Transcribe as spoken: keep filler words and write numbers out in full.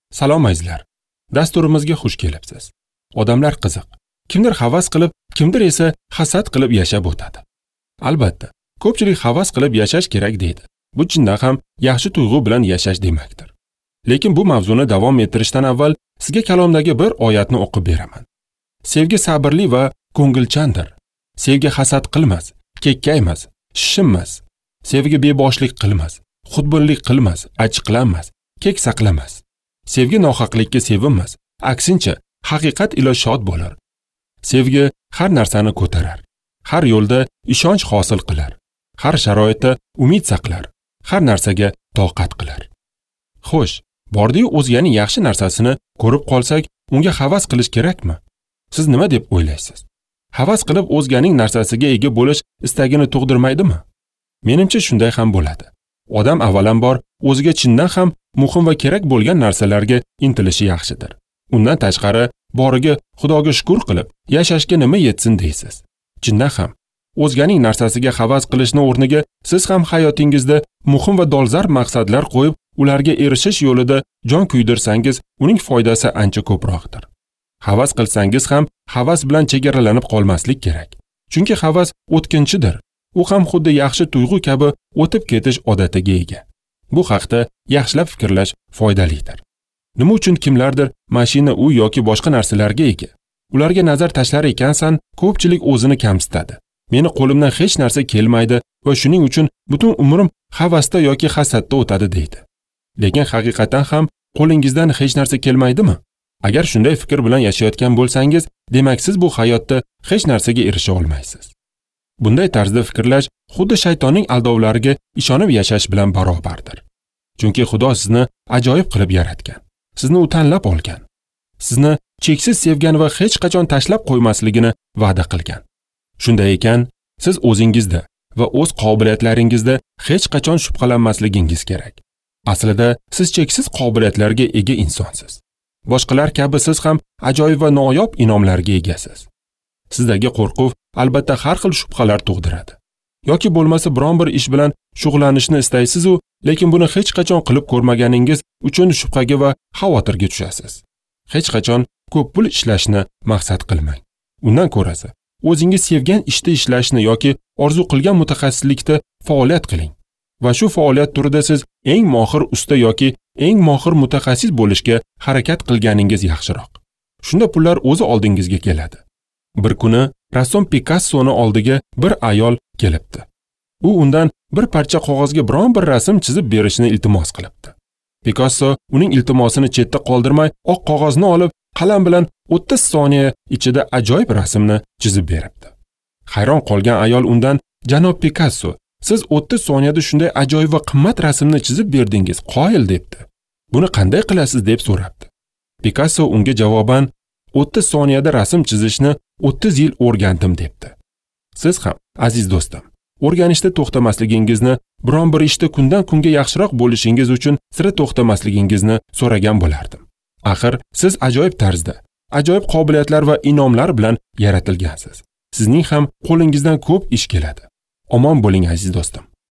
Salom azizlar. Dasturimizga xush kelibsiz. Odamlar qiziq. Kimdir havas qilib, kimdir esa hasad qilib yashab o'tadi. Albatta, ko'pchilik havas qilib yashash kerak deydi. Bu chindan ham yaxshi tuyg'u bilan yashash demakdir. Lekin bu mavzuni davom ettirishdan avval sizga kalomdagi bir oyatni o'qib beraman. Sevgi sabrli va ko'ngilchandir. Sevgi hasad qilmas, kekkaymas, shishinmas. Sevgi beboshlik qilmas, xudbinlik qilmas, achchiqlanmas, kek saqlamas. Sevgi nohaqlikka sevinmas, aksincha haqiqat ila shod bo'lar. Sevgi har narsani ko'tarar, har yo'lda ishonch hosil qilar, har sharoitda umid saqlar, har narsaga toqat qilar. Xo'sh, bordi-yu o'zganing yaxshi narsasini ko'rib qolsak, unga havas qilish kerakmi? Siz nima deb o'ylaysiz? Havas qilib o'zganing narsasiga ega bo'lish istagini tug'dirmaydimi? Menimcha shunday ham bo'ladi. Odam avvalambor o'ziga chindan ham muhim va kerak bo'lgan narsalarga intilishi yaxshidir. Undan tashqari boriga Xudoga shukr qilib, yashashga nima yetsin deysiz. Chindan ham o'zganing narsasiga havas qilishning o'rniga siz ham hayotingizda muhim va dolzarb maqsadlar qo'yib, ularga erishish yo'lida jon kuydirsangiz, uning foydasi ancha ko'proqdir. Havas qilsangiz ham havas bilan chegaralanib qolmaslik kerak. Chunki havas o'tkinchidir. U ham xuddi yaxshi tuyg'u kabi o'tib ketish odatiga ega. Bu haqda yaxshilab fikrlash foydalidir. Nima uchun kimlardir mashina, uy yoki boshqa narsalarga ega? Ularga nazar tashlar ekansan, ko'pchilik o'zini kamsitadi. Meni qo'limdan hech narsa kelmaydi va shuning uchun butun umrim havasda yoki hasadda o'tadi deydi. Lekin haqiqatan ham qo'lingizdan hech narsa kelmaydimi? Agar shunday fikr bilan yashayotgan bo'lsangiz, demak siz bu hayotda hech narsaga erisha olmaysiz. Bunday tarzda fikrlash xuddi shaytonning aldovlariga ishonib yashash bilan barobardir. Chunki Xudo sizni ajoyib qilib yaratgan. Sizni u tanlab olgan. Sizni cheksiz sevgan va hech qachon tashlab qo'ymasligini va'da qilgan. Shunday ekan, siz o'zingizda va o'z qobiliyatlaringizda hech qachon shubhalanmasligingiz kerak. Aslida siz cheksiz qobiliyatlarga ega insonsiz. Boshqalar kabi siz ham ajoyib va noyob inomlarga egasiz. Sizdagi qo'rquv albatta har xil shubhalar tug'diradi. Yoki bo'lmasa biron bir ish bilan shug'ullanishni istaysiz-u, lekin buni hech qachon qilib ko'rmaganingiz uchun shubhaga va xavotirga tushasiz. Hech qachon ko'p pul ishlashni maqsad qilmang. Undan ko'rasi, o'zingiz sevgan ishda ishlashni yoki orzu qilgan mutaxassislikda faoliyat qiling. Va shu faoliyat turida siz eng mohir usta yoki eng mohir mutaxassis bo'lishga harakat qilganingiz yaxshiroq. Shunda pullar o'zi oldingizga keladi. Bir kuni rassom Pikassoni oldiga bir ayol kelibdi. U undan bir parcha qog'ozga biron bir rasm chizib berishni iltimos qilibdi. Picasso uning iltimosini chetda qoldirmay, oq qog'ozni olib, qalam bilan o'ttiz soniya ichida ajoyib rasmni chizib beribdi. Hayron qolgan ayol undan: "Janob Picasso, siz o'ttiz soniyada shunday ajoyib va qimmat rasmni chizib berdingiz, qoyil" debdi. "Buni qanday qilasiz?" deb so'rabdi. Picasso unga javoban: o'ttiz soniyada rasm chizishni o'ttiz yil o'rgandim debdi. Siz ham, aziz do'stim, o'rganishda to'xtamasligingizni, biron bir ishda kundan kunga yaxshiroq bo'lishingiz uchun sira to'xtamasligingizni so'ragan bo'lardim. Axir siz ajoyib tarzda, ajoyib qobiliyatlar va inomlar bilan yaratilgansiz. Sizning ham qo'lingizdan ko'p ish keladi. Omon bo'ling aziz do'stim.